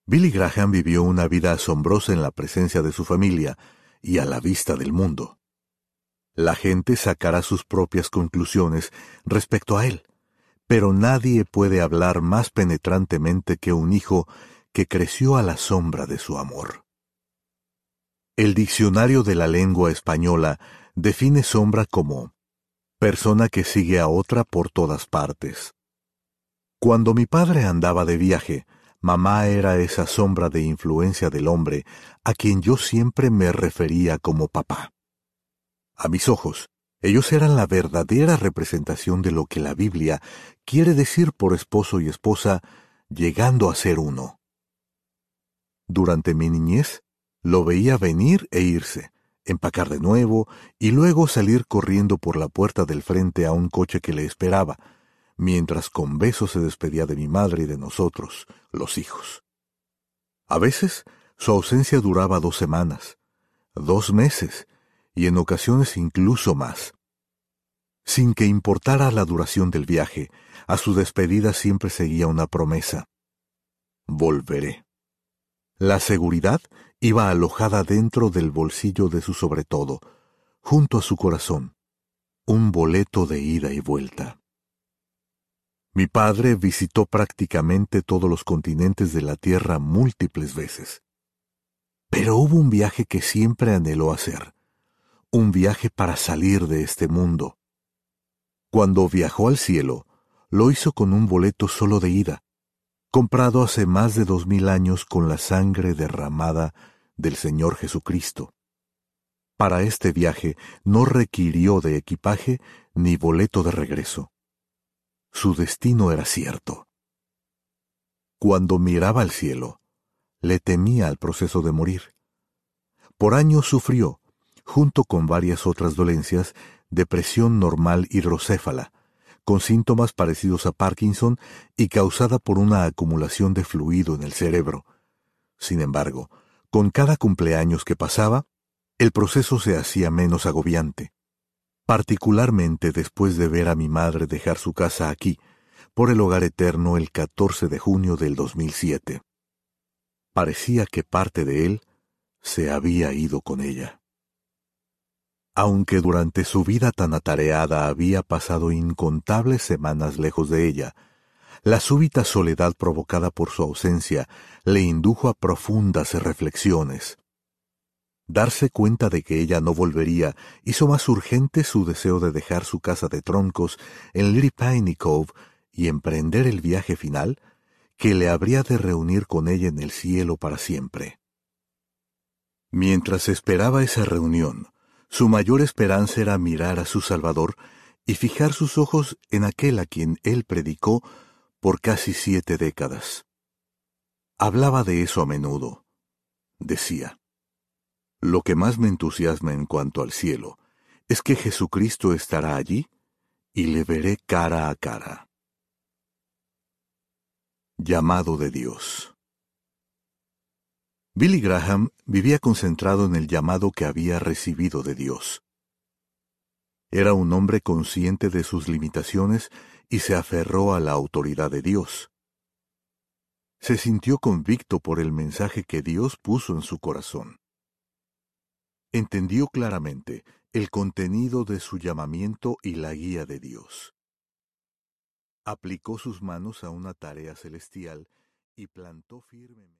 Billy Graham vivió una vida asombrosa en la presencia de su familia y a la vista del mundo. La gente sacará sus propias conclusiones respecto a él, pero nadie puede hablar más penetrantemente que un hijo que creció a la sombra de su amor. El diccionario de la lengua española define sombra como persona que sigue a otra por todas partes. Cuando mi padre andaba de viaje, mamá era esa sombra de influencia del hombre a quien yo siempre me refería como papá. A mis ojos, ellos eran la verdadera representación de lo que la Biblia quiere decir por esposo y esposa, llegando a ser uno. Durante mi niñez, lo veía venir e irse, empacar de nuevo y luego salir corriendo por la puerta del frente a un coche que le esperaba, mientras con besos se despedía de mi madre y de nosotros, los hijos. A veces, su ausencia duraba 2 semanas, 2 meses, y en ocasiones incluso más. Sin que importara la duración del viaje, a su despedida siempre seguía una promesa. Volveré. La seguridad iba alojada dentro del bolsillo de su sobretodo, junto a su corazón, un boleto de ida y vuelta. Mi padre visitó prácticamente todos los continentes de la Tierra múltiples veces. Pero hubo un viaje que siempre anheló hacer, un viaje para salir de este mundo. Cuando viajó al cielo, lo hizo con un boleto solo de ida, comprado hace más de 2000 años con la sangre derramada del Señor Jesucristo. Para este viaje no requirió de equipaje ni boleto de regreso. Su destino era cierto. Cuando miraba al cielo, le temía al proceso de morir. Por años sufrió, junto con varias otras dolencias, depresión normal hidrocéfala, con síntomas parecidos a Parkinson y causada por una acumulación de fluido en el cerebro. Sin embargo, con cada cumpleaños que pasaba, el proceso se hacía menos agobiante, particularmente después de ver a mi madre dejar su casa aquí, por el hogar eterno el 14 de junio del 2007. Parecía que parte de él se había ido con ella. Aunque durante su vida tan atareada había pasado incontables semanas lejos de ella, la súbita soledad provocada por su ausencia le indujo a profundas reflexiones. Darse cuenta de que ella no volvería hizo más urgente su deseo de dejar su casa de troncos en Little Piney Cove y emprender el viaje final que le habría de reunir con ella en el cielo para siempre. Mientras esperaba esa reunión, su mayor esperanza era mirar a su Salvador y fijar sus ojos en aquel a quien él predicó por casi 7 décadas. Hablaba de eso a menudo. Decía: lo que más me entusiasma en cuanto al cielo es que Jesucristo estará allí y le veré cara a cara. Llamado de Dios. Billy Graham vivía concentrado en el llamado que había recibido de Dios. Era un hombre consciente de sus limitaciones y se aferró a la autoridad de Dios. Se sintió convicto por el mensaje que Dios puso en su corazón. Entendió claramente el contenido de su llamamiento y la guía de Dios. Aplicó sus manos a una tarea celestial y plantó firmemente.